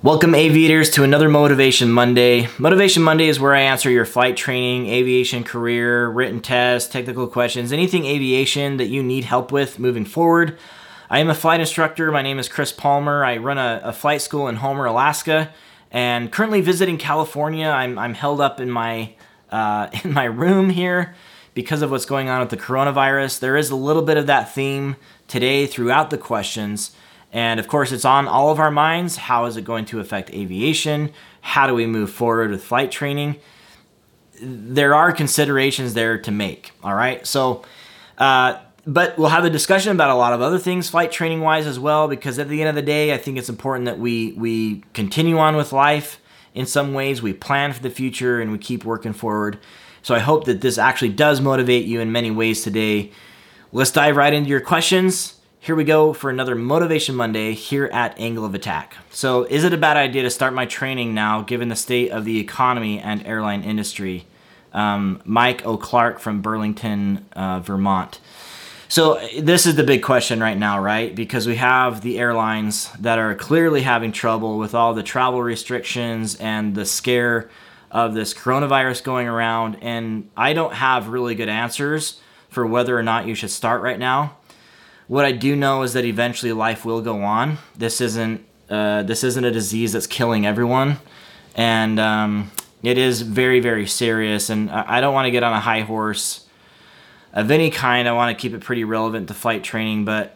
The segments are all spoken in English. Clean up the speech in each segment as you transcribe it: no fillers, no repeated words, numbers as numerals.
Welcome, aviators, to another Motivation Monday. Motivation Monday is where I answer your flight training, aviation career, written tests, technical questions, anything aviation that you need help with moving forward. I am a flight instructor. My name is Chris Palmer. I run a flight school in Homer, Alaska, and currently visiting California. I'm held up in my room here because of what's going on with the coronavirus. There is a little bit of that theme today throughout the questions. And of course, it's on all of our minds. How is it going to affect aviation? How do we move forward with flight training? There are considerations there to make, all right? So, but we'll have a discussion about a lot of other things flight training wise as well, because at the end of the day, I think it's important that we continue on with life in some ways. We plan for the future and we keep working forward. So I hope that this actually does motivate you in many ways today. Let's dive right into your questions. Here we go for another Motivation Monday here at Angle of Attack. So, is it a bad idea to start my training now given the state of the economy and airline industry? Mike O'Clark from Burlington, Vermont. So, this is the big question right now, right? Because we have the airlines that are clearly having trouble with all the travel restrictions and the scare of this coronavirus going around. And I don't have really good answers for whether or not you should start right now. What I do know is that eventually life will go on. This isn't a disease that's killing everyone, and it is very, very serious. And I don't want to get on a high horse of any kind. I want to keep it pretty relevant to flight training, but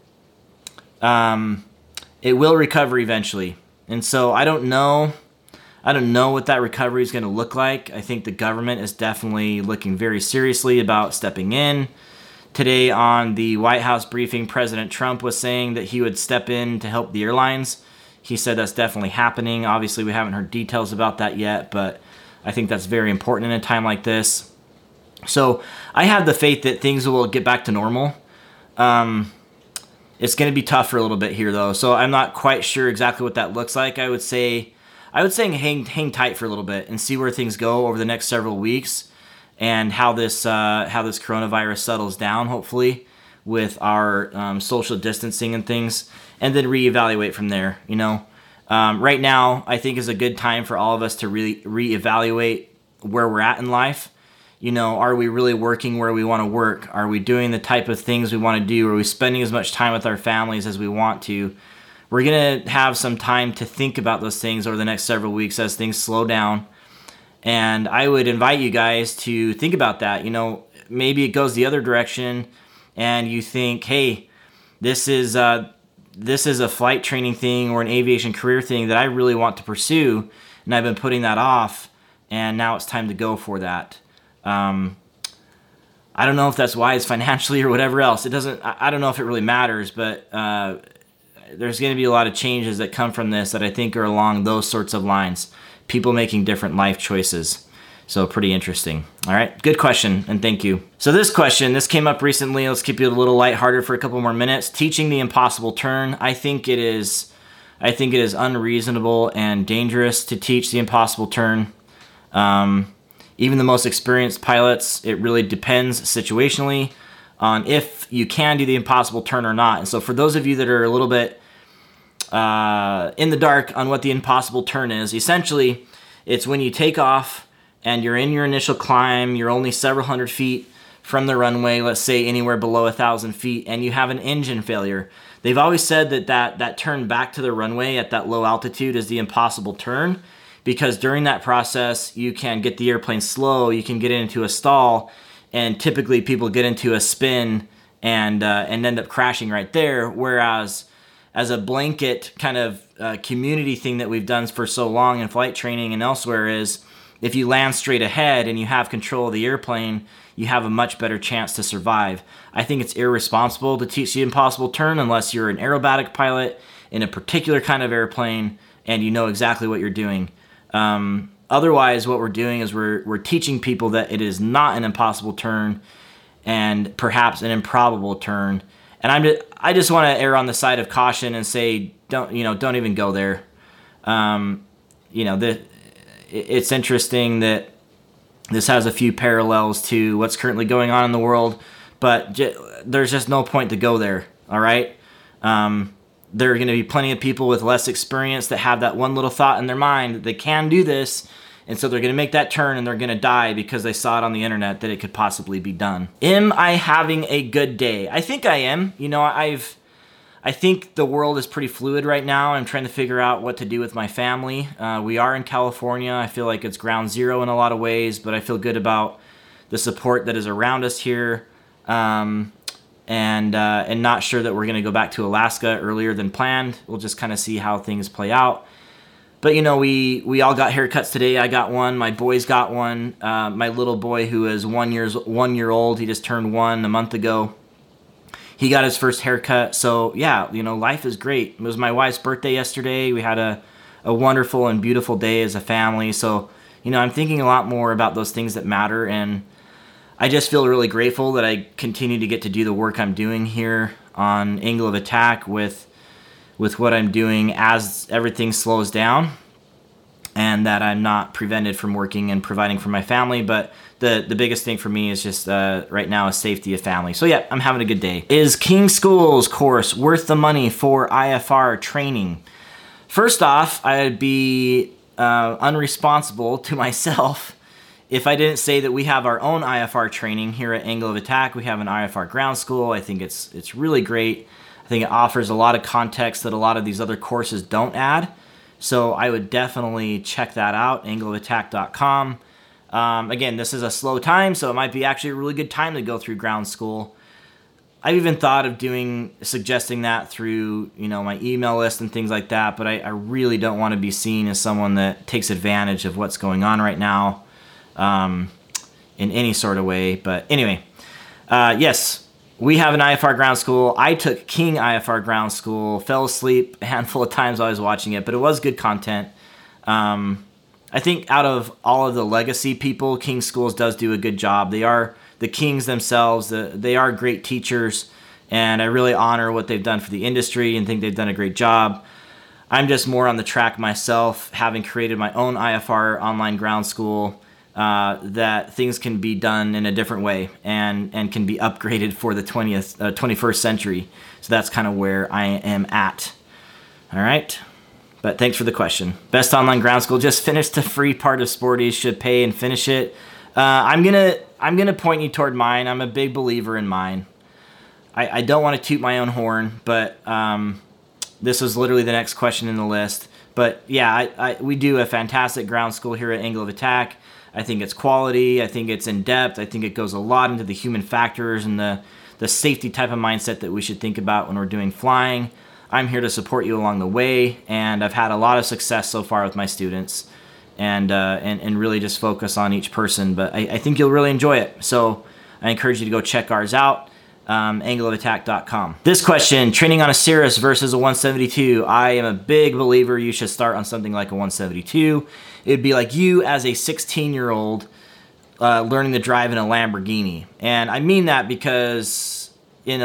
it will recover eventually. And so I don't know what that recovery is going to look like. I think the government is definitely looking very seriously about stepping in. Today on the White House briefing, President Trump was saying that he would step in to help the airlines. He said that's definitely happening. Obviously, we haven't heard details about that yet, but I think that's very important in a time like this. So I have the faith that things will get back to normal. It's going to be tough for a little bit here, though, so I'm not quite sure exactly what that looks like. I would say hang tight for a little bit and see where things go over the next several weeks. And how this coronavirus settles down, hopefully, with our social distancing and things, and then reevaluate from there. Right now, I think is a good time for all of us to really reevaluate where we're at in life. Are we really working where we want to work? Are we doing the type of things we want to do? Are we spending as much time with our families as we want to? We're gonna have some time to think about those things over the next several weeks as things slow down. And I would invite you guys to think about that. Maybe it goes the other direction and you think, hey, this is a flight training thing or an aviation career thing that I really want to pursue, and I've been putting that off, and now it's time to go for that. I don't know if that's wise financially or whatever else. I don't know if it really matters, but there's going to be a lot of changes that come from this that I think are along those sorts of lines. People making different life choices. So pretty interesting. All right, good question, and thank you. So this came up recently. Let's keep it a little lighthearted for a couple more minutes. Teaching the impossible turn. I think it is unreasonable and dangerous to teach the impossible turn. Even the most experienced pilots, it really depends situationally on if you can do the impossible turn or not. And so for those of you that are a little bit in the dark on what the impossible turn is, essentially it's when you take off and you're in your initial climb, you're only several hundred feet from the runway, let's say anywhere below 1,000 feet, and you have an engine failure. They've always said that turn back to the runway at that low altitude is the impossible turn, because during that process you can get the airplane slow, you can get into a stall, and typically people get into a spin and end up crashing right there. Whereas as a blanket kind of community thing that we've done for so long in flight training and elsewhere is if you land straight ahead and you have control of the airplane, you have a much better chance to survive. I think it's irresponsible to teach the impossible turn unless you're an aerobatic pilot in a particular kind of airplane and you know exactly what you're doing. Otherwise, what we're doing is we're teaching people that it is not an impossible turn and perhaps an improbable turn. And I just want to err on the side of caution and say, don't even go there. It's interesting that this has a few parallels to what's currently going on in the world, but there's just no point to go there. All right. there are going to be plenty of people with less experience that have that one little thought in their mind that they can do this. And so they're going to make that turn and they're going to die because they saw it on the internet that it could possibly be done. Am I having a good day? I think I am. You know, I think the world is pretty fluid right now. I'm trying to figure out what to do with my family. We are in California. I feel like it's ground zero in a lot of ways, but I feel good about the support that is around us here. And not sure that we're going to go back to Alaska earlier than planned. We'll just kind of see how things play out. But, you know, we all got haircuts today. I got one. My boys got one. My little boy, who is 1 year old, he just turned 1 a month ago. He got his first haircut. So, yeah, you know, life is great. It was my wife's birthday yesterday. We had a wonderful and beautiful day as a family. So, you know, I'm thinking a lot more about those things that matter. And I just feel really grateful that I continue to get to do the work I'm doing here on Angle of Attack with what I'm doing as everything slows down, and that I'm not prevented from working and providing for my family. But the biggest thing for me is just right now is safety of family. So yeah, I'm having a good day. Is King School's course worth the money for IFR training? First off, I'd be unresponsible to myself if I didn't say that we have our own IFR training here at Angle of Attack. We have an IFR ground school. I think it's really great. I think it offers a lot of context that a lot of these other courses don't add. So I would definitely check that out, angleofattack.com. Again, this is a slow time, so it might be actually a really good time to go through ground school. I've even thought of suggesting that through, you know, my email list and things like that, but I really don't want to be seen as someone that takes advantage of what's going on right now in any sort of way. But anyway, yes. We have an IFR ground school. I took King IFR ground school, fell asleep a handful of times while I was watching it, but it was good content. I think out of all of the legacy people, King Schools does do a good job. They are the Kings themselves. They are great teachers, and I really honor what they've done for the industry and think they've done a great job. I'm just more on the track myself, having created my own IFR online ground school. That things can be done in a different way and can be upgraded for the 21st century. So that's kind of where I am at. All right. But thanks for the question. Best online ground school. Just finished the free part of Sporty. Should pay and finish it. I'm gonna point you toward mine. I'm a big believer in mine. I don't want to toot my own horn, but this was literally the next question in the list. But yeah, we do a fantastic ground school here at Angle of Attack. I think it's quality. I think it's in depth. I think it goes a lot into the human factors and the safety type of mindset that we should think about when we're doing flying. I'm here to support you along the way, and I've had a lot of success so far with my students, and really just focus on each person. But I think you'll really enjoy it. So I encourage you to go check ours out. Angleofattack.com. This question, training on a Cirrus versus a 172. I am a big believer you should start on something like a 172. It'd be like you as a 16-year-old learning to drive in a Lamborghini. And I mean that because,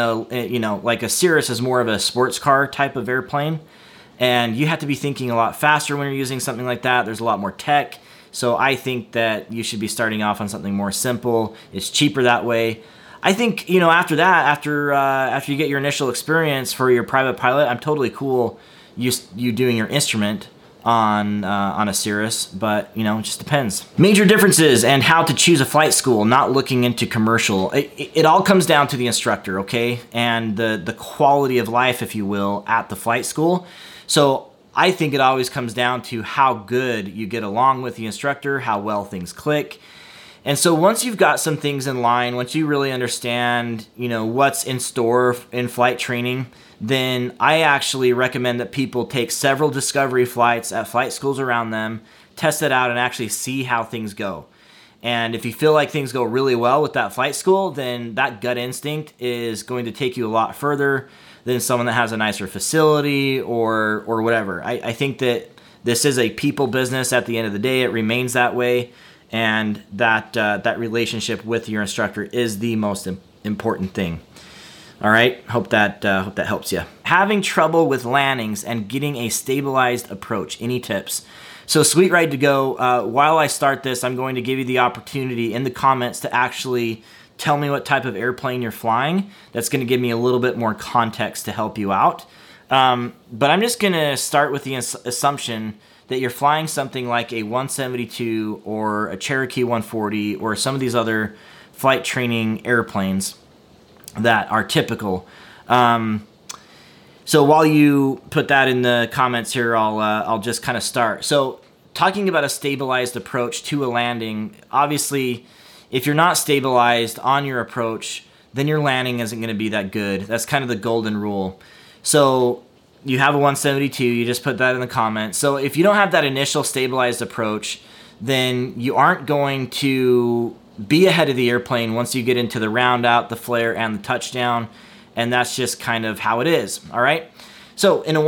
like a Cirrus is more of a sports car type of airplane. And you have to be thinking a lot faster when you're using something like that. There's a lot more tech. So I think that you should be starting off on something more simple. It's cheaper that way. I think, after that, after you get your initial experience for your private pilot, I'm totally cool you doing your instrument on a Cirrus, but it just depends. Major differences and how to choose a flight school, not looking into commercial. It all comes down to the instructor, okay? And the quality of life, if you will, at the flight school. So I think it always comes down to how good you get along with the instructor, how well things click. And so once you've got some things in line, once you really understand, what's in store in flight training, then I actually recommend that people take several discovery flights at flight schools around them, test it out, and actually see how things go. And if you feel like things go really well with that flight school, then that gut instinct is going to take you a lot further than someone that has a nicer facility or whatever. I think that this is a people business at the end of the day. It remains that way. And that relationship with your instructor is the most important thing. All right, hope that helps you. Having trouble with landings and getting a stabilized approach. Any tips? So Sweet Ride to Go. While I start this, I'm going to give you the opportunity in the comments to actually tell me what type of airplane you're flying. That's going to give me a little bit more context to help you out. But I'm just going to start with the assumption that you're flying something like a 172 or a Cherokee 140 or some of these other flight training airplanes that are typical. So while you put that in the comments here, I'll just kind of start. So talking about a stabilized approach to a landing, obviously, if you're not stabilized on your approach, then your landing isn't going to be that good. That's kind of the golden rule. So you have a 172, you just put that in the comments. So if you don't have that initial stabilized approach, then you aren't going to be ahead of the airplane once you get into the round out, the flare, and the touchdown. And that's just kind of how it is, all right? So in a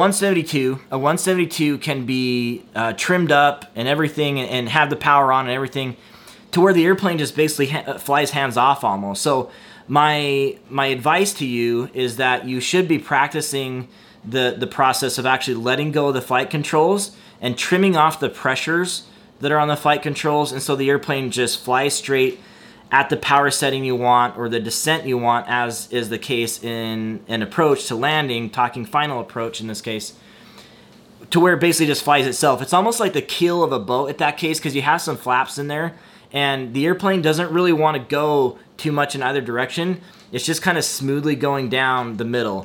172 can be trimmed up and everything and have the power on and everything to where the airplane just basically flies hands off almost. So my advice to you is that you should be practicing the process of actually letting go of the flight controls and trimming off the pressures that are on the flight controls, and so the airplane just flies straight at the power setting you want or the descent you want, as is the case in an approach to landing, talking final approach in this case, to where it basically just flies itself. It's almost like the keel of a boat at that case, because you have some flaps in there and the airplane doesn't really want to go too much in either direction. It's just kind of smoothly going down the middle.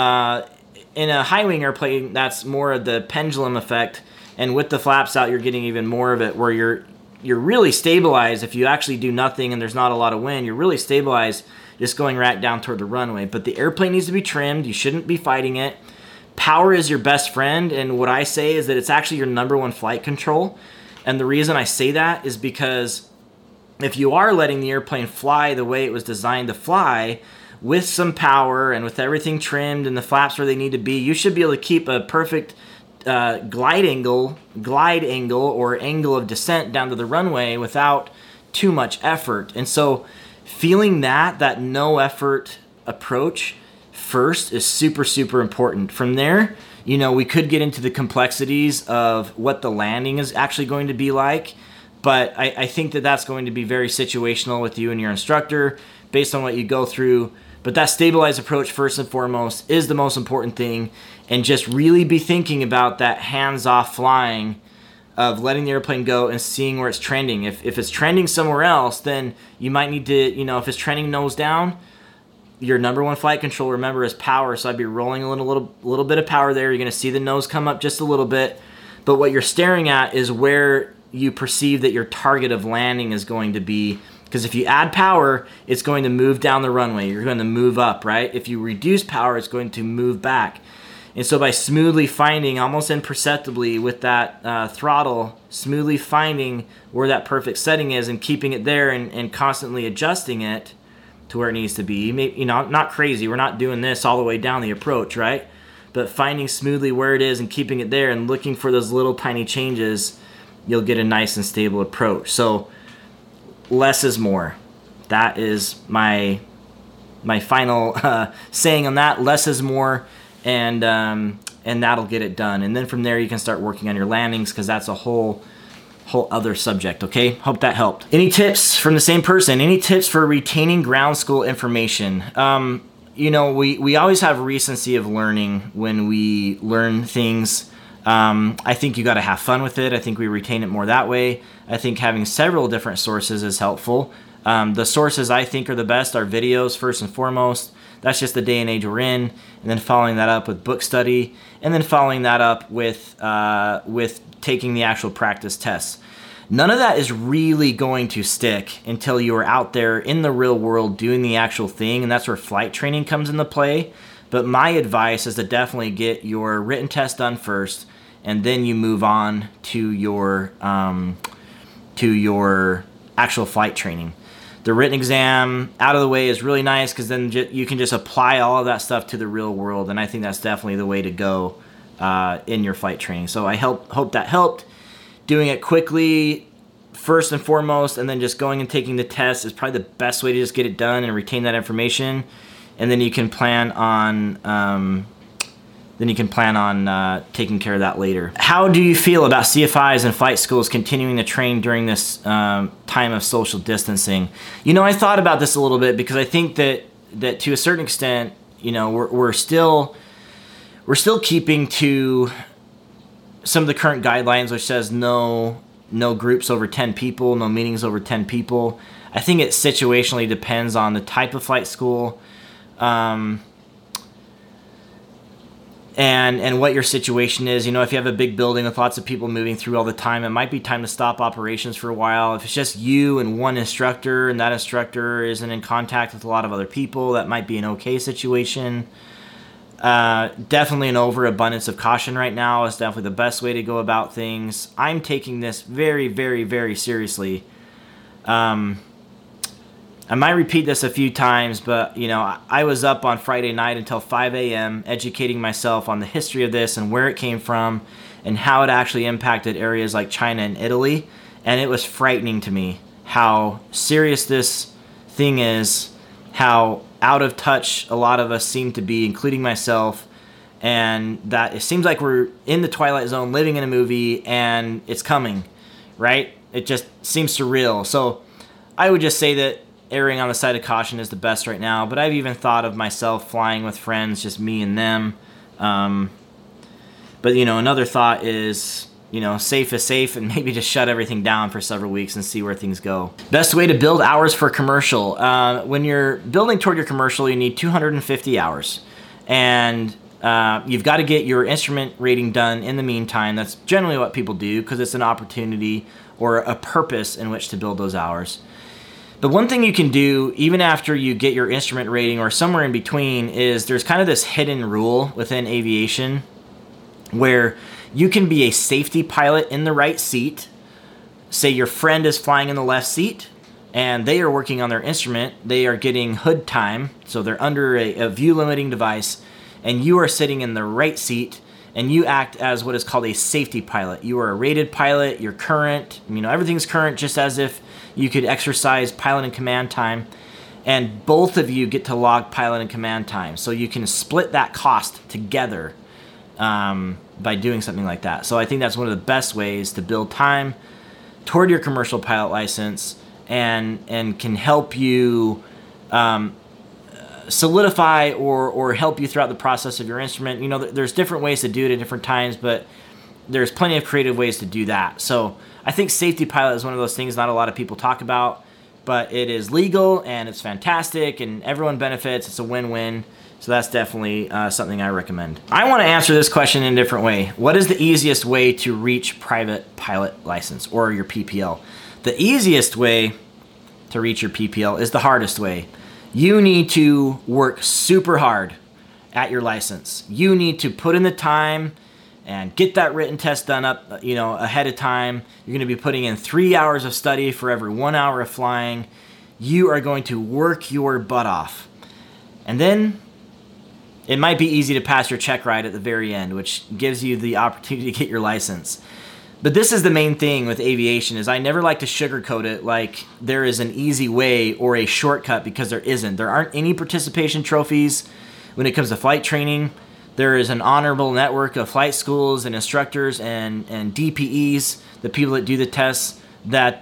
In a high wing airplane, that's more of the pendulum effect, and with the flaps out, you're getting even more of it, where you're really stabilized. If you actually do nothing and there's not a lot of wind, you're really stabilized just going right down toward the runway. But the airplane needs to be trimmed. You shouldn't be fighting it. Power is your best friend, and what I say is that it's actually your number one flight control. And the reason I say that is because if you are letting the airplane fly the way it was designed to fly, with some power and with everything trimmed and the flaps where they need to be, you should be able to keep a perfect glide angle or angle of descent down to the runway without too much effort. And so feeling that no effort approach first is super, super important. From there, we could get into the complexities of what the landing is actually going to be like, but I think that that's going to be very situational with you and your instructor based on what you go through. But that stabilized approach, first and foremost, is the most important thing. And just really be thinking about that hands-off flying of letting the airplane go and seeing where it's trending. If it's trending somewhere else, then you might need to, if it's trending nose down, your number one flight control, remember, is power. So I'd be rolling a little bit of power there. You're going to see the nose come up just a little bit. But what you're staring at is where you perceive that your target of landing is going to be. Because if you add power, it's going to move down the runway. You're going to move up, right? If you reduce power, it's going to move back. And so by smoothly finding, almost imperceptibly with that throttle, smoothly finding where that perfect setting is and keeping it there and constantly adjusting it to where it needs to be. Not crazy. We're not doing this all the way down the approach, right? But finding smoothly where it is and keeping it there and looking for those little tiny changes, you'll get a nice and stable approach. So less is more. That is my final saying on that. Less is more, and that'll get it done. And then from there, you can start working on your landings, because that's a whole other subject. Okay, hope that helped. Any tips from the same person? Any tips for retaining ground school information? We always have recency of learning when we learn things. I think you got to have fun with it. I think we retain it more that way. I think having several different sources is helpful. The sources I think are the best are videos, first and foremost. That's just the day and age we're in. And then following that up with book study. And then following that up with taking the actual practice tests. None of that is really going to stick until you are out there in the real world doing the actual thing. And that's where flight training comes into play. But my advice is to definitely get your written test done first, and then you move on to your actual flight training. The written exam out of the way is really nice, because then you can just apply all of that stuff to the real world, and I think that's definitely the way to go in your flight training. So I hope that helped. Doing it quickly, first and foremost, and then just going and taking the test is probably the best way to just get it done and retain that information. And then you can plan on taking care of that later. How do you feel about CFIs and flight schools continuing to train during this time of social distancing? I thought about this a little bit, because I think that to a certain extent, we're still we're still keeping to some of the current guidelines, which says no groups over 10 people, no meetings over 10 people. I think it situationally depends on the type of flight school, and what your situation is. You know, if you have a big building with lots of people moving through all the time, it might be time to stop operations for a while. If it's just you and one instructor, and that instructor isn't in contact with a lot of other people, that might be an okay situation. Definitely an overabundance of caution right now is definitely the best way to go about things. I'm taking this very, very, very seriously. I might repeat this a few times, but, you know, I was up on Friday night until 5 a.m. educating myself on the history of this and where it came from and how it actually impacted areas like China and Italy. And it was frightening to me how serious this thing is, how out of touch a lot of us seem to be, including myself, and that it seems like we're in the Twilight Zone living in a movie and it's coming, right? It just seems surreal. So I would just say that erring on the side of caution is the best right now, but I've even thought of myself flying with friends, just me and them. But, you know, another thought is, you know, safe is safe, and maybe just shut everything down for several weeks and see where things go. Best way to build hours for commercial. When you're building toward your commercial, you need 250 hours. And you've got to get your instrument rating done in the meantime. That's generally what people do because it's an opportunity or a purpose in which to build those hours. But one thing you can do, even after you get your instrument rating or somewhere in between, is there's kind of this hidden rule within aviation where you can be a safety pilot in the right seat. Say your friend is flying in the left seat and they are working on their instrument. They are getting hood time, so they're under a view limiting device, and you are sitting in the right seat and you act as what is called a safety pilot. You are a rated pilot, you're current, you know, everything's current, just as if you could exercise pilot and command time, and both of you get to log pilot and command time. So you can split that cost together by doing something like that. So I think that's one of the best ways to build time toward your commercial pilot license, and can help you solidify or help you throughout the process of your instrument. You know, there's different ways to do it at different times, but there's plenty of creative ways to do that. So I think safety pilot is one of those things not a lot of people talk about, but it is legal and it's fantastic and everyone benefits. It's a win-win. So that's definitely something I recommend. I want to answer this question in a different way. What is the easiest way to reach private pilot license or your PPL? The easiest way to reach your PPL is the hardest way. You need to work super hard at your license. You need to put in the time and get that written test done up, you know, ahead of time. You're going to be putting in 3 hours of study for every 1 hour of flying. You are going to work your butt off. And then it might be easy to pass your check ride at the very end, which gives you the opportunity to get your license. But this is the main thing with aviation, is I never like to sugarcoat it like there is an easy way or a shortcut, because there isn't. There aren't any participation trophies when it comes to flight training. There is an honorable network of flight schools and instructors and DPEs, the people that do the tests, that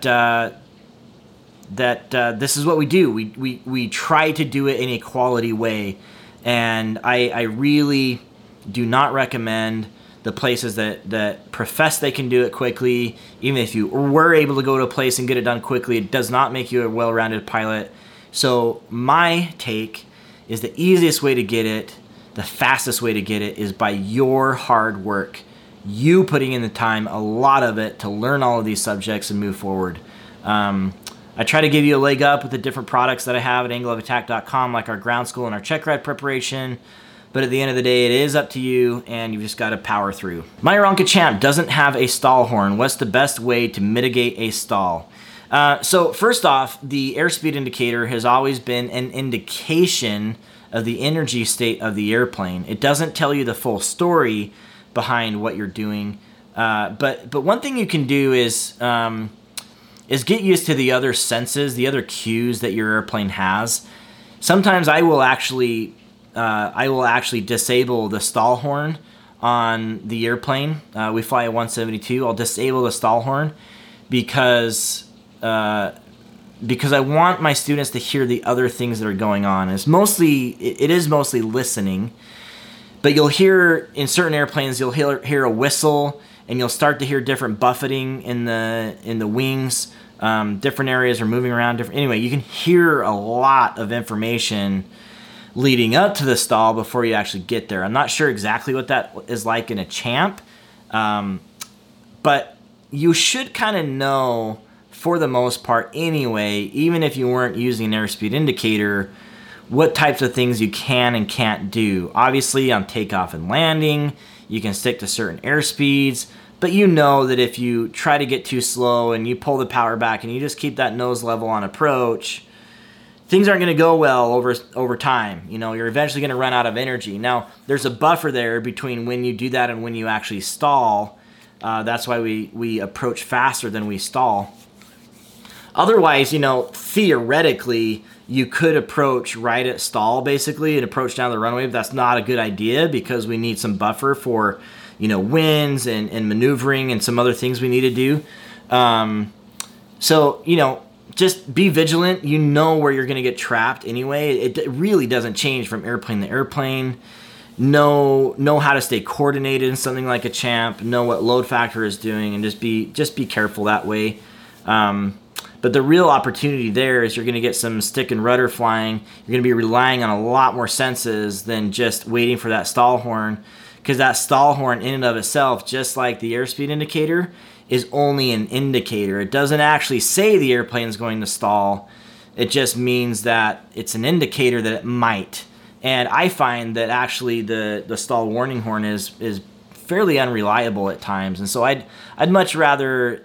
this is what we do. We try to do it in a quality way. And I really do not recommend the places that profess they can do it quickly. Even if you were able to go to a place and get it done quickly, it does not make you a well-rounded pilot. So my take is the easiest way to get it, the fastest way to get it, is by your hard work. You putting in the time, a lot of it, to learn all of these subjects and move forward. I try to give you a leg up with the different products that I have at angleofattack.com, like our ground school and our check ride preparation. But at the end of the day, it is up to you, and you've just got to power through. My Aeronca Champ doesn't have a stall horn. What's the best way to mitigate a stall? So first off, the airspeed indicator has always been an indication of the energy state of the airplane. It doesn't tell you the full story behind what you're doing. But one thing you can do is get used to the other senses, the other cues that your airplane has. Sometimes I will actually disable the stall horn on the airplane. We fly a 172. I'll disable the stall horn because I want my students to hear the other things that are going on. It is mostly listening, But you'll hear, in certain airplanes, you'll hear a whistle, and you'll start to hear different buffeting in the wings. Different areas are moving around. Anyway, you can hear a lot of information leading up to the stall before you actually get there. I'm not sure exactly what that is like in a Champ, but you should kind of know, for the most part anyway, even if you weren't using an airspeed indicator, what types of things you can and can't do. Obviously, on takeoff and landing, you can stick to certain airspeeds, but you know that if you try to get too slow and you pull the power back and you just keep that nose level on approach, things aren't going to go well over time. You know, you're eventually going to run out of energy. Now, there's a buffer there between when you do that and when you actually stall. That's why we approach faster than we stall. Otherwise, you know, theoretically, you could approach right at stall, basically, and approach down the runway, but that's not a good idea because we need some buffer for, you know, winds and maneuvering and some other things we need to do. So, you know, just be vigilant. You know where you're going to get trapped anyway. It really doesn't change from airplane to airplane. Know how to stay coordinated in something like a Champ. Know what load factor is doing, and just be careful that way. But the real opportunity there is you're going to get some stick and rudder flying. You're going to be relying on a lot more senses than just waiting for that stall horn, because that stall horn in and of itself, just like the airspeed indicator, is only an indicator. It doesn't actually say the airplane's going to stall. It just means that it's an indicator that it might. And I find that actually the stall warning horn is fairly unreliable at times. And so I'd much rather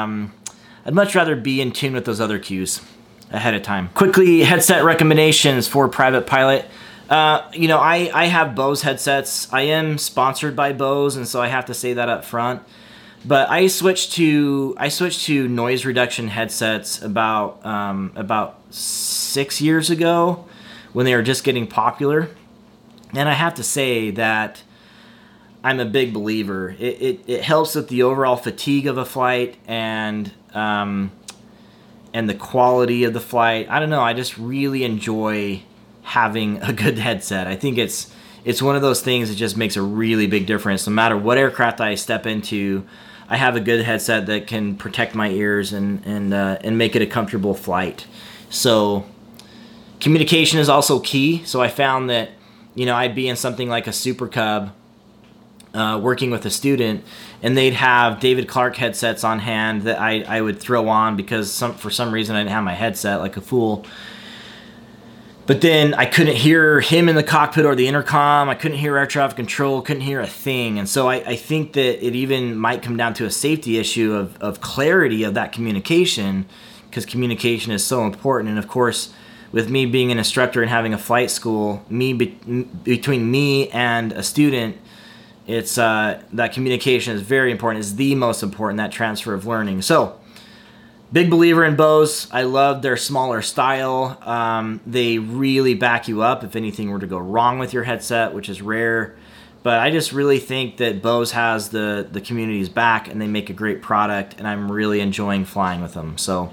be in tune with those other cues ahead of time. Quickly, headset recommendations for private pilot. You know, I have Bose headsets. I am sponsored by Bose, and so I have to say that up front. But I switched to noise reduction headsets about 6 years ago when they were just getting popular, and I have to say that I'm a big believer. It helps with the overall fatigue of a flight and the quality of the flight. I don't know. I just really enjoy having a good headset. I think it's one of those things that just makes a really big difference. No matter what aircraft I step into, I have a good headset that can protect my ears and make it a comfortable flight. So communication is also key. So I found that, you know, I'd be in something like a Super Cub working with a student, and they'd have David Clark headsets on hand that I would throw on because for some reason I didn't have my headset, like a fool. But then I couldn't hear him in the cockpit or the intercom. I couldn't hear air traffic control, couldn't hear a thing. And so I think that it even might come down to a safety issue of clarity of that communication, because communication is so important. And of course, with me being an instructor and having a flight school, between me and a student, it's that communication is very important. It's the most important, that transfer of learning. So big believer in Bose. I love their smaller style. They really back you up if anything were to go wrong with your headset, which is rare. But I just really think that Bose has the community's back, and they make a great product, and I'm really enjoying flying with them. So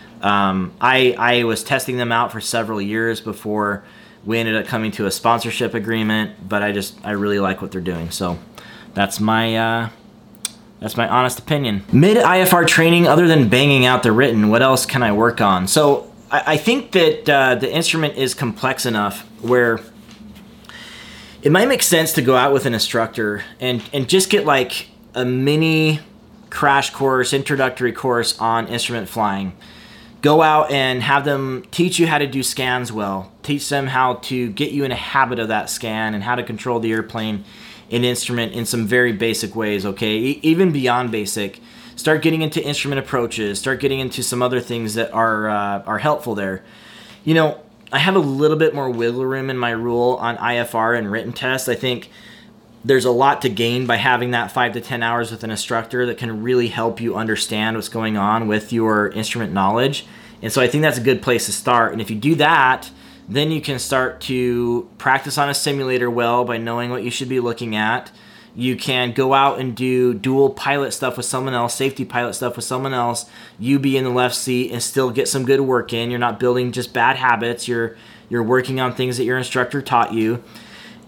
I was testing them out for several years before we ended up coming to a sponsorship agreement, but I really like what they're doing. So that's my honest opinion. Mid-IFR training, other than banging out the written, what else can I work on? So I think that the instrument is complex enough where it might make sense to go out with an instructor and just get like a mini crash course, introductory course on instrument flying. Go out and have them teach you how to do scans well. Teach them how to get you in a habit of that scan and how to control the airplane in instrument in some very basic ways, okay? Even beyond basic. Start getting into instrument approaches. Start getting into some other things that are helpful there. You know, I have a little bit more wiggle room in my rule on IFR and written tests. I think there's a lot to gain by having that 5 to 10 hours with an instructor that can really help you understand what's going on with your instrument knowledge. And so I think that's a good place to start. And if you do that, then you can start to practice on a simulator well by knowing what you should be looking at. You can go out and do dual pilot stuff with someone else, safety pilot stuff with someone else. You be in the left seat and still get some good work in. You're not building just bad habits. You're working on things that your instructor taught you.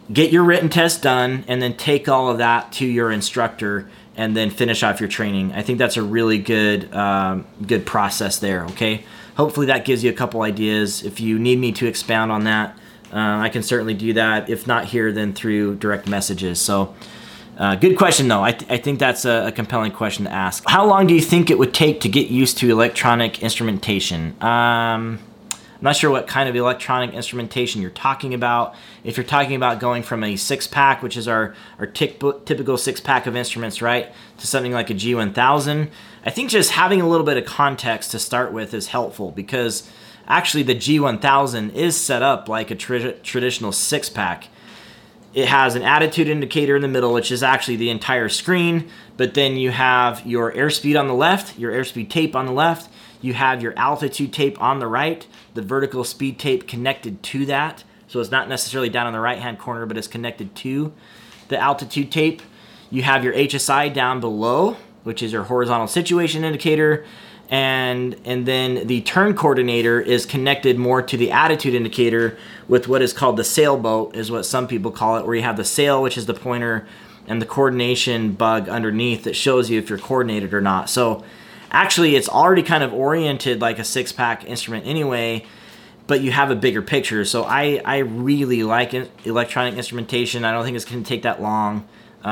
get your written test done and then take all of that to your instructor and then finish off your training. I think that's a really good good process there, okay? Hopefully that gives you a couple ideas. If you need me to expound on that, I can certainly do that. If not here, then through direct messages. So good question, though. I think that's a compelling question to ask. How long do you think it would take to get used to electronic instrumentation? I'm not sure what kind of electronic instrumentation you're talking about. If you're talking about going from a 6-pack, which is our typical 6-pack of instruments, right, to something like a G1000, I think just having a little bit of context to start with is helpful, because actually the G1000 is set up like a traditional 6-pack. It has an attitude indicator in the middle, which is actually the entire screen, but then you have your airspeed on the left, your airspeed tape on the left, you have your altitude tape on the right, the vertical speed tape connected to that. So it's not necessarily down in the right-hand corner, but it's connected to the altitude tape. You have your HSI down below, which is your horizontal situation indicator. And then the turn coordinator is connected more to the attitude indicator with what is called the sailboat, is what some people call it, where you have the sail, which is the pointer, and the coordination bug underneath that shows you if you're coordinated or not. So actually, it's already kind of oriented like a 6-pack instrument anyway, but you have a bigger picture. So I really like electronic instrumentation. I don't think it's going to take that long.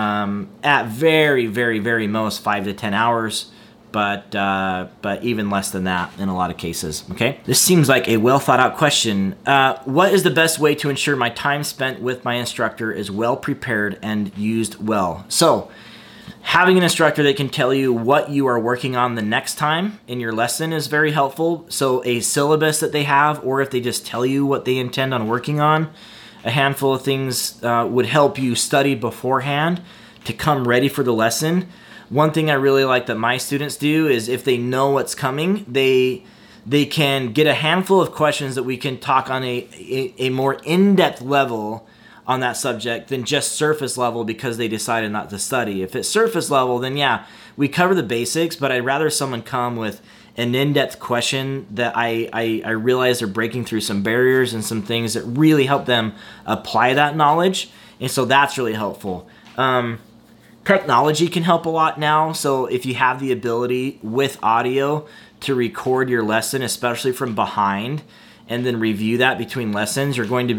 At very, very, very most 5 to 10 hours, but even less than that in a lot of cases. Okay, this seems like a well thought out question. What is the best way to ensure my time spent with my instructor is well prepared and used well? So having an instructor that can tell you what you are working on the next time in your lesson is very helpful. So a syllabus that they have, or if they just tell you what they intend on working on, a handful of things would help you study beforehand to come ready for the lesson. One thing I really like that my students do is if they know what's coming, they can get a handful of questions that we can talk on a more in-depth level on that subject than just surface level because they decided not to study. If it's surface level, then yeah, we cover the basics, but I'd rather someone come with an in-depth question that I realize they're breaking through some barriers and some things that really help them apply that knowledge. And so that's really helpful. Technology can help a lot now. So if you have the ability with audio to record your lesson, especially from behind, and then review that between lessons, you're going to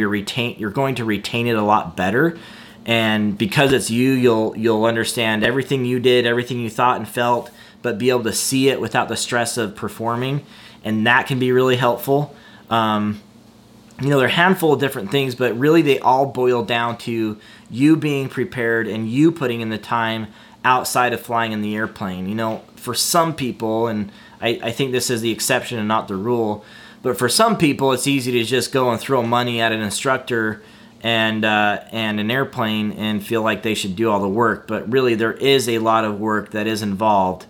retain it a lot better. And because it's you'll understand everything you did, everything you thought and felt, but be able to see it without the stress of performing, and that can be really helpful. There are a handful of different things, but really they all boil down to you being prepared and you putting in the time outside of flying in the airplane. For some people, and I think this is the exception and not the rule, but for some people, it's easy to just go and throw money at an instructor and an airplane and feel like they should do all the work. But really, there is a lot of work that is involved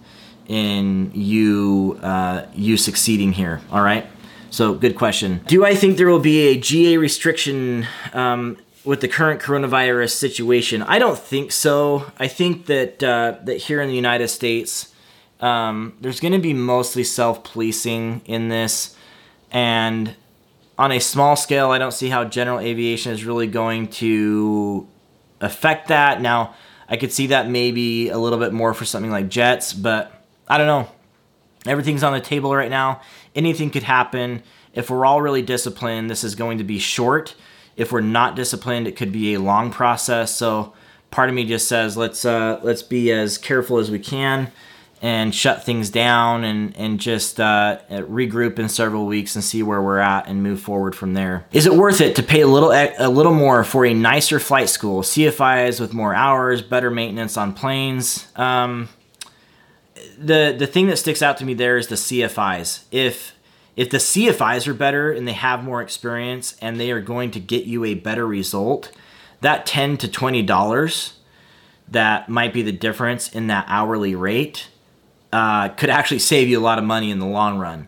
in you succeeding here. All right. So, good question. Do I think there will be a GA restriction with the current coronavirus situation? I don't think so. I think that here in the United States, there's going to be mostly self-policing in this. And on a small scale, I don't see how general aviation is really going to affect that. Now, I could see that maybe a little bit more for something like jets, but I don't know. Everything's on the table right now. Anything could happen. If we're all really disciplined, this is going to be short. If we're not disciplined, it could be a long process. So part of me just says, let's be as careful as we can and shut things down and just regroup in several weeks and see where we're at and move forward from there. Is it worth it to pay a little more for a nicer flight school, CFIs with more hours, better maintenance on planes? The thing that sticks out to me there is the CFIs. If the CFIs are better and they have more experience and they are going to get you a better result, that $10 to $20 that might be the difference in that hourly rate could actually save you a lot of money in the long run.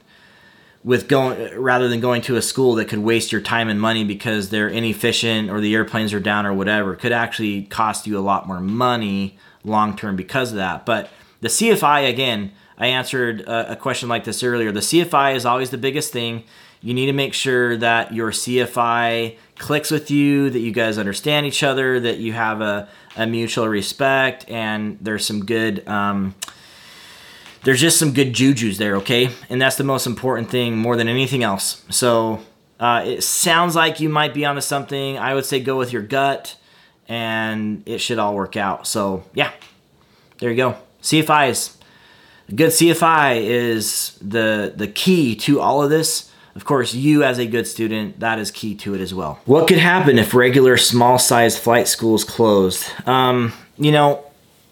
Rather than going to a school that could waste your time and money because they're inefficient or the airplanes are down or whatever, could actually cost you a lot more money long term because of that. But the CFI, again, I answered a question like this earlier. The CFI is always the biggest thing. You need to make sure that your CFI clicks with you, that you guys understand each other, that you have a mutual respect, and there's some good, there's just some good jujus there, okay? And that's the most important thing more than anything else. So it sounds like you might be onto something. I would say go with your gut, and it should all work out. So yeah, there you go. CFIs. A good CFI is the key to all of this. Of course, you as a good student, that is key to it as well. What could happen if regular small-sized flight schools closed? You know,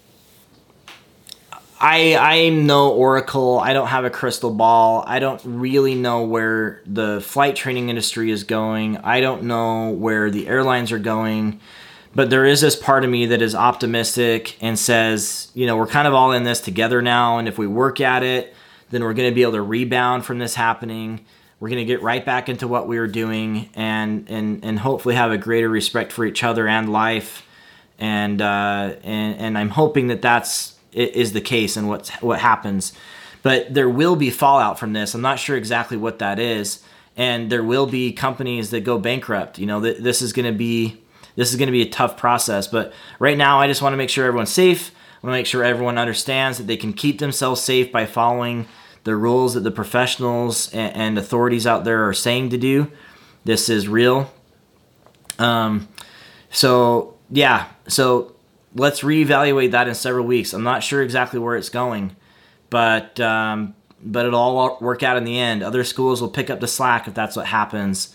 I'm no oracle. I don't have a crystal ball. I don't really know where the flight training industry is going. I don't know where the airlines are going. But there is this part of me that is optimistic and says, you know, we're kind of all in this together now. And if we work at it, then we're going to be able to rebound from this happening. We're going to get right back into what we were doing and hopefully have a greater respect for each other and life. And I'm hoping that is the case and what happens. But there will be fallout from this. I'm not sure exactly what that is. And there will be companies that go bankrupt. You know, this is going to be a tough process. But right now, I just want to make sure everyone's safe. I want to make sure everyone understands that they can keep themselves safe by following the rules that the professionals and authorities out there are saying to do. This is real. So let's reevaluate that in several weeks. I'm not sure exactly where it's going, but it'll all work out in the end. Other schools will pick up the slack if that's what happens.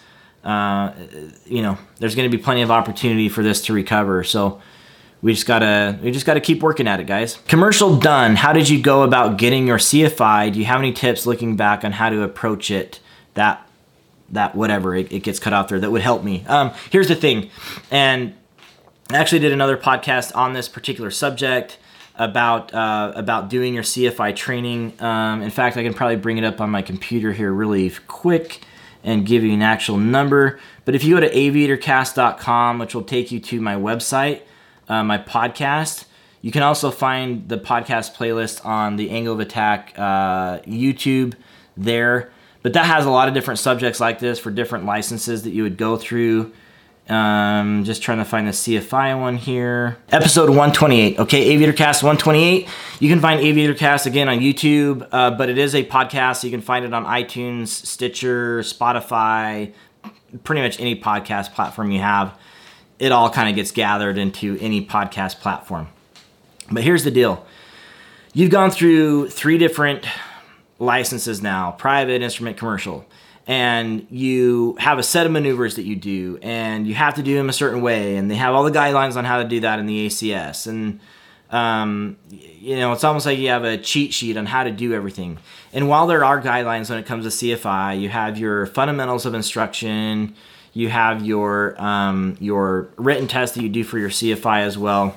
You know, there's going to be plenty of opportunity for this to recover. So we just gotta keep working at it, guys. Commercial done. How did you go about getting your CFI? Do you have any tips looking back on how to approach it? That whatever it gets cut out there, that would help me. Here's the thing, and I actually did another podcast on this particular subject about doing your CFI training. In fact, I can probably bring it up on my computer here really quick and give you an actual number. But if you go to aviatorcast.com, which will take you to my website, my podcast, you can also find the podcast playlist on the Angle of Attack YouTube there. But that has a lot of different subjects like this for different licenses that you would go through. Just trying to find the CFI one here. Episode 128. Okay, AviatorCast 128. You can find AviatorCast again on YouTube, but it is a podcast. So you can find it on iTunes, Stitcher, Spotify, pretty much any podcast platform you have. It all kind of gets gathered into any podcast platform. But here's the deal. You've gone through 3 different licenses now, private, instrument, commercial. And you have a set of maneuvers that you do, and you have to do them a certain way, and they have all the guidelines on how to do that in the ACS. And, you know, it's almost like you have a cheat sheet on how to do everything. And while there are guidelines when it comes to CFI, you have your fundamentals of instruction, you have your written test that you do for your CFI as well.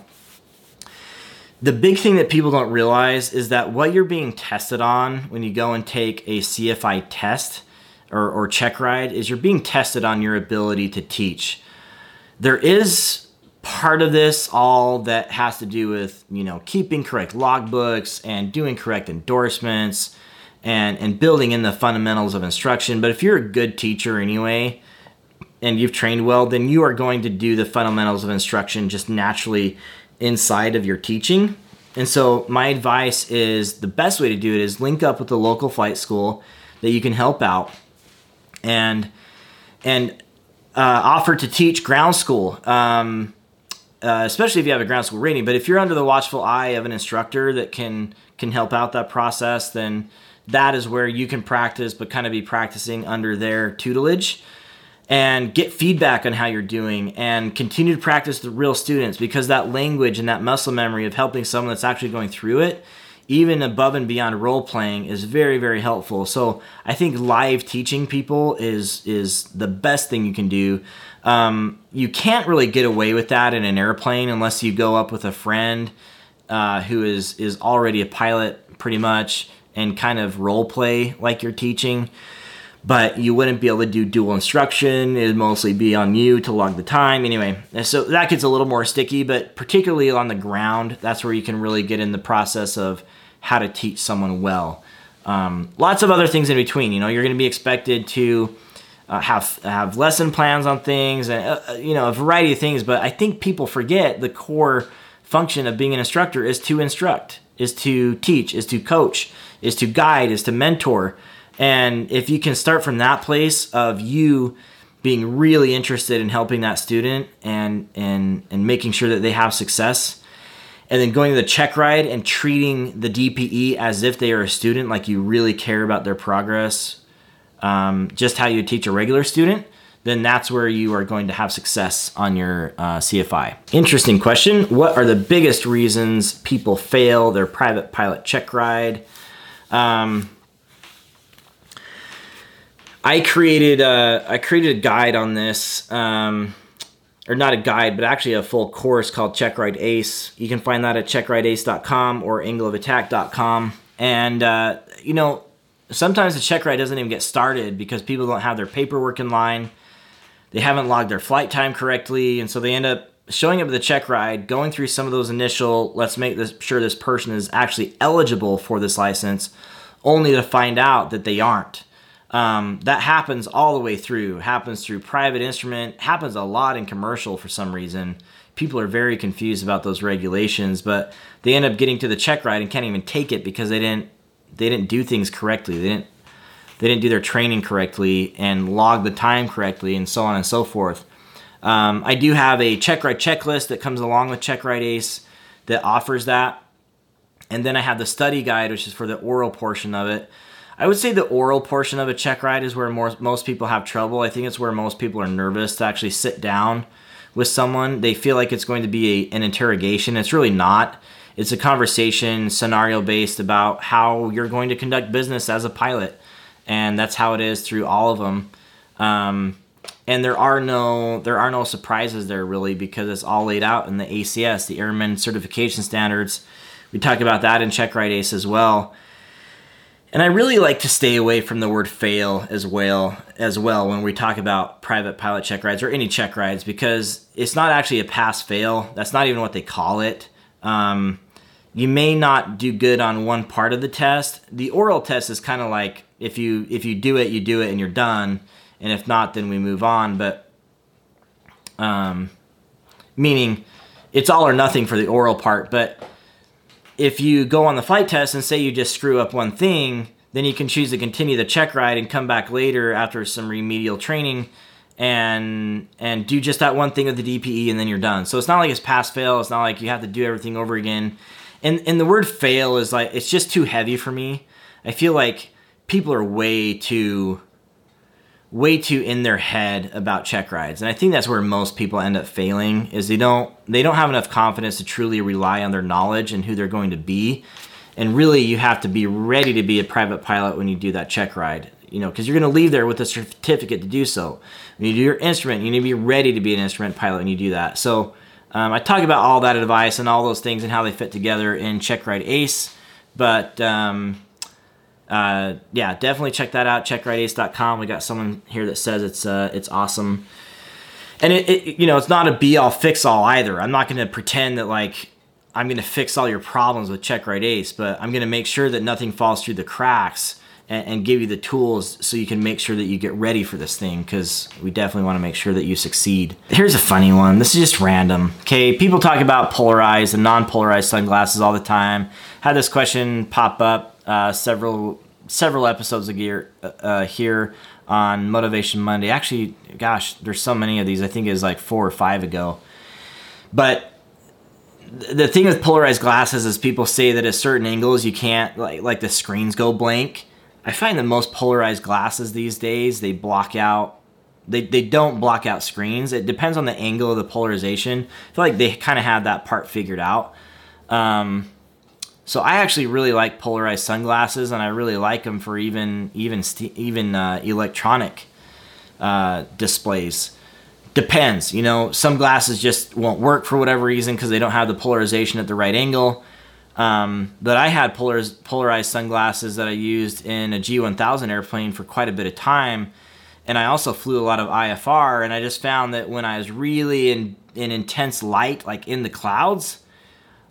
The big thing that people don't realize is that what you're being tested on when you go and take a CFI test or check ride is you're being tested on your ability to teach. There is part of this all that has to do with, you know, keeping correct logbooks and doing correct endorsements and building in the fundamentals of instruction. But if you're a good teacher anyway, and you've trained well, then you are going to do the fundamentals of instruction just naturally inside of your teaching. And so my advice is the best way to do it is link up with the local flight school that you can help out and offer to teach ground school, especially if you have a ground school rating. But if you're under the watchful eye of an instructor that can help out that process, then that is where you can practice, but kind of be practicing under their tutelage. And get feedback on how you're doing and continue to practice the real students, because that language and that muscle memory of helping someone that's actually going through it, even above and beyond role playing, is very, very helpful. So I think live teaching people is the best thing you can do. You can't really get away with that in an airplane unless you go up with a friend who is already a pilot pretty much and kind of role play like you're teaching. But you wouldn't be able to do dual instruction. It'd mostly be on you to log the time. Anyway, so that gets a little more sticky, but particularly on the ground, that's where you can really get in the process of how to teach someone well. Lots of other things in between. You know, you're going to be expected to have lesson plans on things, and a variety of things. But I think people forget the core function of being an instructor is to instruct, is to teach, is to coach, is to guide, is to mentor. And if you can start from that place of you being really interested in helping that student and making sure that they have success, and then going to the check ride and treating the DPE as if they are a student, like you really care about their progress, just how you teach a regular student, then that's where you are going to have success on your CFI. Interesting question. What are the biggest reasons people fail their private pilot check ride? I created a guide on this, or not a guide, but actually a full course called Check Ride Ace. You can find that at checkrideace.com or angleofattack.com. And, sometimes the check ride doesn't even get started because people don't have their paperwork in line. They haven't logged their flight time correctly. And so they end up showing up at the check ride, going through some of those initial, let's make sure this person is actually eligible for this license, only to find out that they aren't. That happens all the way through, happens through private instrument, happens a lot in commercial for some reason. People are very confused about those regulations, but they end up getting to the check ride and can't even take it because they didn't do things correctly. They didn't do their training correctly and log the time correctly, and so on and so forth. I do have a check ride checklist that comes along with Check Ride Ace that offers that. And then I have the study guide, which is for the oral portion of it. I would say the oral portion of a check ride is where most people have trouble. I think it's where most people are nervous to actually sit down with someone. They feel like it's going to be an interrogation. It's really not. It's a conversation, scenario-based, about how you're going to conduct business as a pilot. And that's how it is through all of them. And there are no surprises there, really, because it's all laid out in the ACS, the Airman Certification Standards. We talk about that in Check Ride Ace as well. And I really like to stay away from the word fail as well when we talk about private pilot check rides or any check rides, because it's not actually a pass-fail. That's not even what they call it. You may not do good on one part of the test. The oral test is kind of like if you do it, you do it and you're done. And if not, then we move on. But meaning it's all or nothing for the oral part. But if you go on the flight test and say you just screw up one thing, then you can choose to continue the check ride and come back later after some remedial training and do just that one thing with the DPE, and then you're done. So it's not like it's pass-fail. It's not like you have to do everything over again. And the word fail is like, it's just too heavy for me. I feel like people are way too in their head about check rides. And I think that's where most people end up failing, is they don't have enough confidence to truly rely on their knowledge and who they're going to be. And really, you have to be ready to be a private pilot when you do that check ride, because you're going to leave there with a certificate to do so. When you do your instrument, you need to be ready to be an instrument pilot when you do that. So I talk about all that advice and all those things and how they fit together in Check Ride Ace. But definitely check that out, checkrideace.com. We got someone here that says it's awesome. And it's not a be-all, fix-all either. I'm not going to pretend that like I'm going to fix all your problems with Check Ride Ace, but I'm going to make sure that nothing falls through the cracks and give you the tools so you can make sure that you get ready for this thing, because we definitely want to make sure that you succeed. Here's a funny one. This is just random. Okay, people talk about polarized and non-polarized sunglasses all the time. Had this question pop up several episodes here on Motivation Monday. Actually, gosh, there's so many of these. I think it was like 4 or 5 ago. But the thing with polarized glasses is people say that at certain angles you can't, like the screens go blank. I find that most polarized glasses these days, they block out. They don't block out screens. It depends on the angle of the polarization. I feel like they kind of have that part figured out. So I actually really like polarized sunglasses, and I really like them for even electronic displays. Depends, some glasses just won't work for whatever reason because they don't have the polarization at the right angle. But I had polarized sunglasses that I used in a G1000 airplane for quite a bit of time, and I also flew a lot of IFR, and I just found that when I was really in intense light, like in the clouds,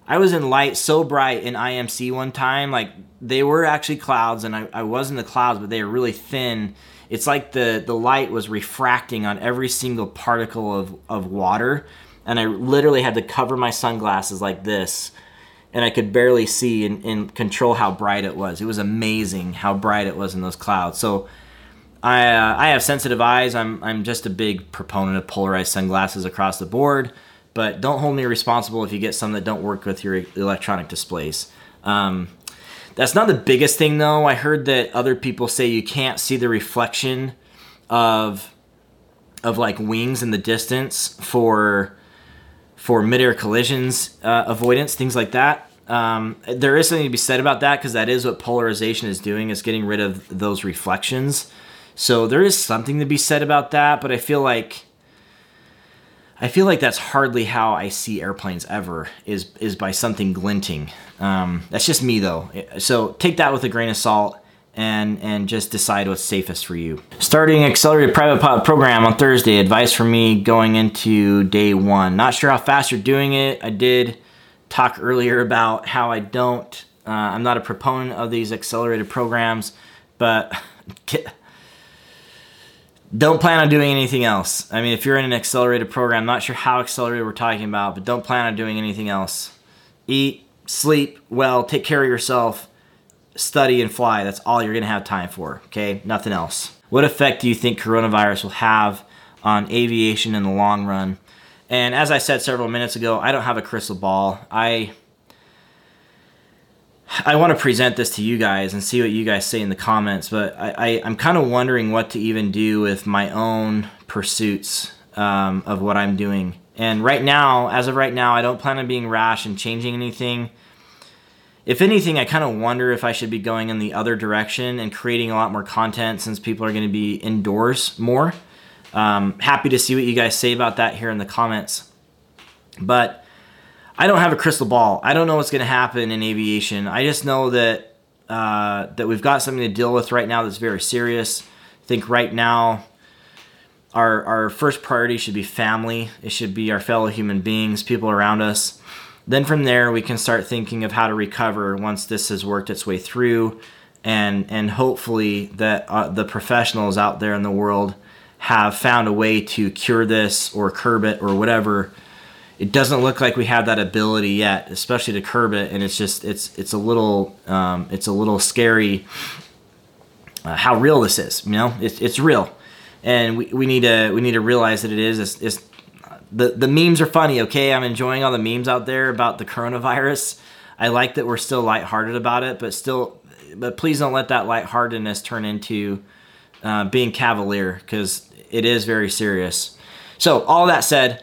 I was in light so bright in IMC one time, like they were actually clouds, and I was in the clouds, but they were really thin. It's like the light was refracting on every single particle of water, and I literally had to cover my sunglasses like this, and I could barely see and control how bright it was. It was amazing how bright it was in those clouds. So I have sensitive eyes. I'm just a big proponent of polarized sunglasses across the board, but don't hold me responsible if you get some that don't work with your electronic displays. That's not the biggest thing though. I heard that other people say you can't see the reflection of like wings in the distance for mid-air collisions avoidance, things like that. There is something to be said about that, because that is what polarization is doing, is getting rid of those reflections. So there is something to be said about that, but I feel like that's hardly how I see airplanes ever, is by something glinting. That's just me though. So take that with a grain of salt and just decide what's safest for you. Starting accelerated private pilot program on Thursday. Advice for me going into day one. Not sure how fast you're doing it. I did talk earlier about how I'm not a proponent of these accelerated programs, but don't plan on doing anything else. I mean, if you're in an accelerated program, I'm not sure how accelerated we're talking about, but don't plan on doing anything else. Eat, sleep well, take care of yourself, study and fly. That's all you're gonna have time for, okay? Nothing else. What effect do you think coronavirus will have on aviation in the long run? And as I said several minutes ago, I don't have a crystal ball. I want to present this to you guys and see what you guys say in the comments, but I'm kind of wondering what to even do with my own pursuits of what I'm doing. And right now, as of right now, I don't plan on being rash and changing anything. If anything, I kind of wonder if I should be going in the other direction and creating a lot more content, since people are going to be indoors more. Happy to see what you guys say about that here in the comments. But I don't have a crystal ball. I don't know what's going to happen in aviation. I just know that that we've got something to deal with right now that's very serious. I think right now our first priority should be family. It should be our fellow human beings, people around us. Then from there, we can start thinking of how to recover once this has worked its way through, and hopefully that the professionals out there in the world have found a way to cure this or curb it or whatever. It doesn't look like we have that ability yet, especially to curb it, and it's just it's a little scary how real this is. You know, it's real, and we need to realize that it is. The memes are funny, okay? I'm enjoying all the memes out there about the coronavirus. I like that we're still lighthearted about it, but please don't let that lightheartedness turn into being cavalier, because it is very serious. So all that said,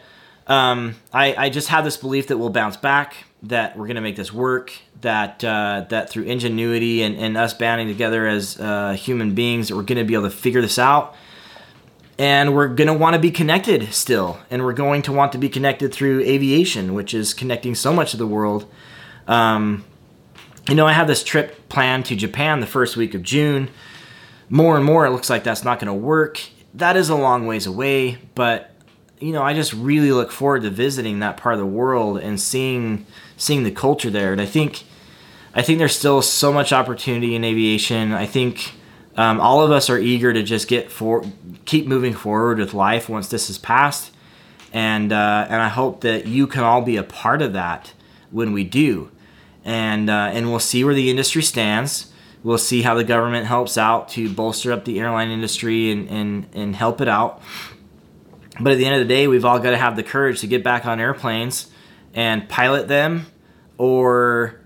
I just have this belief that we'll bounce back, that we're going to make this work, that through ingenuity and us banding together as human beings, that we're going to be able to figure this out. And we're going to want to be connected still. And we're going to want to be connected through aviation, which is connecting so much of the world. I have this trip planned to Japan the first week of June. More and more, it looks like that's not going to work. That is a long ways away, but I just really look forward to visiting that part of the world and seeing the culture there. And I think there's still so much opportunity in aviation. I think all of us are eager to just keep moving forward with life once this is passed, and I hope that you can all be a part of that when we do, and we'll see where the industry stands. We'll see how the government helps out to bolster up the airline industry and help it out. But at the end of the day, we've all got to have the courage to get back on airplanes and pilot them, or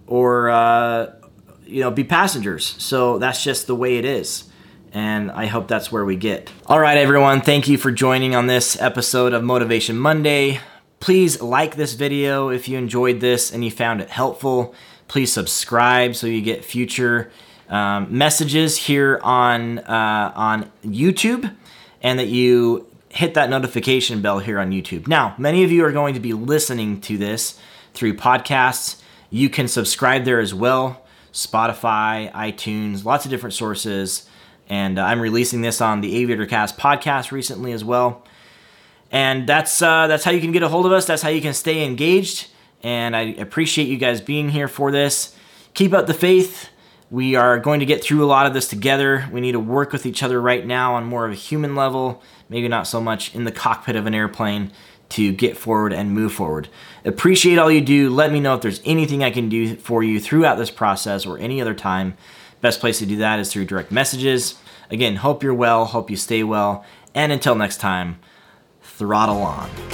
be passengers. So that's just the way it is. And I hope that's where we get. All right, everyone. Thank you for joining on this episode of Motivation Monday. Please like this video if you enjoyed this and you found it helpful. Please subscribe so you get future messages here on YouTube, and that you hit that notification bell here on YouTube. Now, many of you are going to be listening to this through podcasts. You can subscribe there as well. Spotify, iTunes, lots of different sources. And I'm releasing this on the Aviator Cast podcast recently as well. And that's how you can get a hold of us. That's how you can stay engaged. and I appreciate you guys being here for this. Keep up the faith. We are going to get through a lot of this together. We need to work with each other right now on more of a human level, maybe not so much in the cockpit of an airplane, to get forward and move forward. Appreciate all you do. Let me know if there's anything I can do for you throughout this process or any other time. Best place to do that is through direct messages. Again, hope you're well, hope you stay well, and until next time, throttle on.